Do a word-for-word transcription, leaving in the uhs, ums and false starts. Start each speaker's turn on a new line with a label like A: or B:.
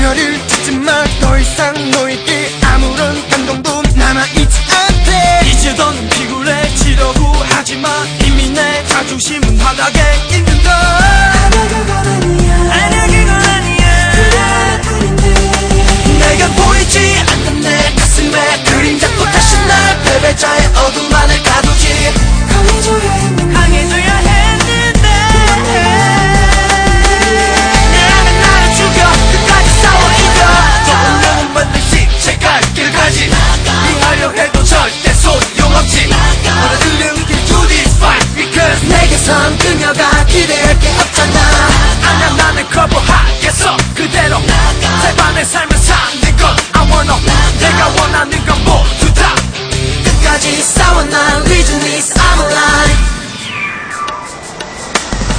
A: 미련을 찾지 마. 더 이상 너에게 아무런 감동도 남아있지 않대.
B: 이제 더는 비굴해지려고 하지마. 이미 내 자존심은 바닥에 있는다.
C: 하다가 걸어